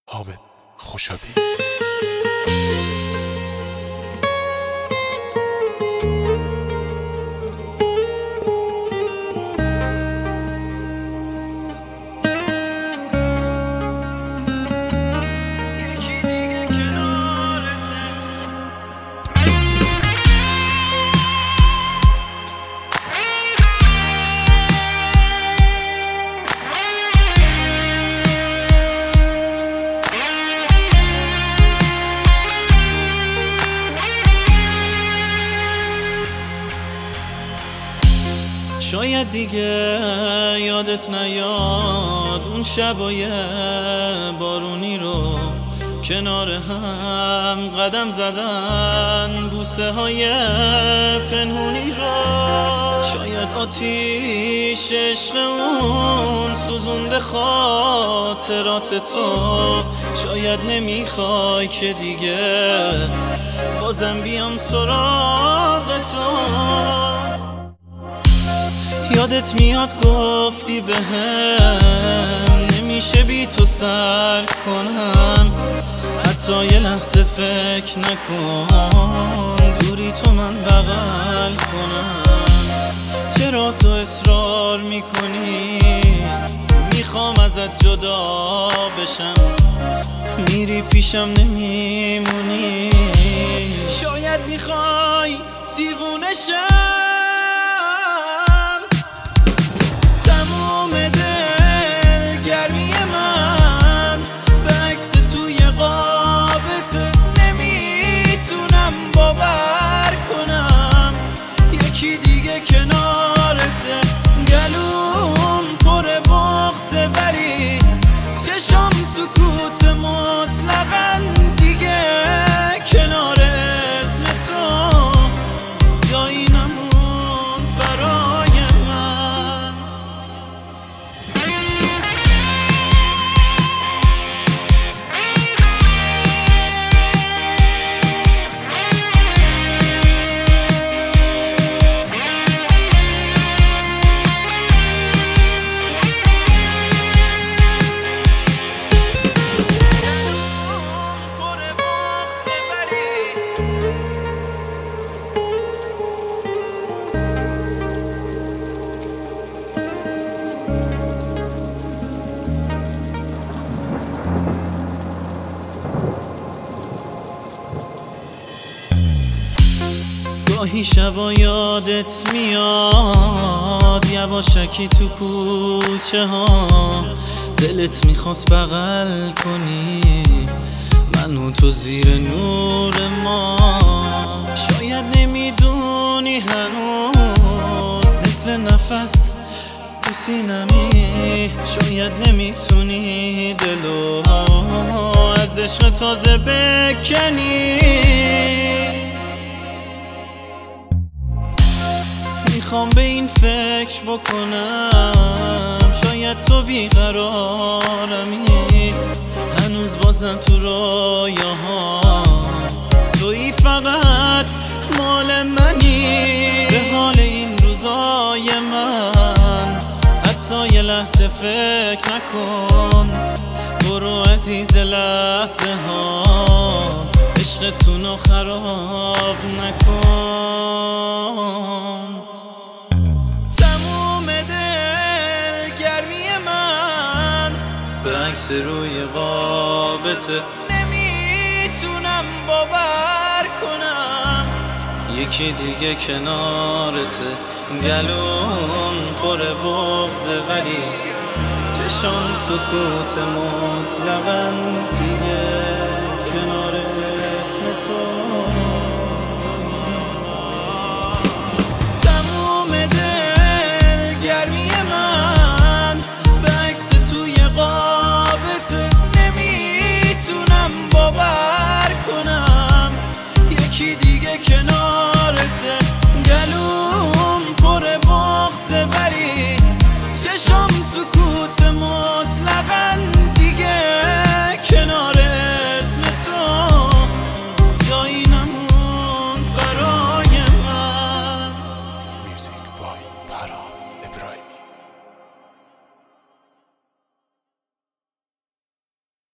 حامد خوشابی. شاید دیگه یادت نیاد اون شبای بارونی رو کنار هم قدم زدن، بوسه های پنهونی رو. شاید آتیش عشق اون سوزونده خاطرات تو. شاید نمیخوای که دیگه بازم بیام سراغ تو. یادت میاد گفتی بهم نمیشه بی تو سر کنم، حتی یه لحظه فکر نکن دوری تو من بغل کنم. چرا تو اصرار میکنی میخوام ازت جدا بشم، میری پیشم نمیمونی. شاید میخوای دیوونه شم، یکی دیگه کنارته. گلوم پر بغضه ولی چشم سکوت مطلقاً. دیگه کنار اسم تو جایی نمون برای من. گاهی شبا یادت میاد یواشکی تو کوچه ها، دلت میخواست بغل کنی منو تو زیر نور ما. شاید نمیدونی هنوز مثل نفس تو سینمی. شاید نمیتونی دلو از عشق تازه بکنی. میخوام به این فکر بکنم شاید تو بیقرارمی، هنوز بازم تو رویاها تویی، فقط مال منی. به حال این روزای من حتی یه لحظه فکر نکن. برو عزیز لحظه ها عشقتونو خراب نکن. به عکس روی قابته نمیتونم باور کنم یکی دیگه کنارته. گلوم پر بغضه ولی چشم سکوت مطلقاً. دیگه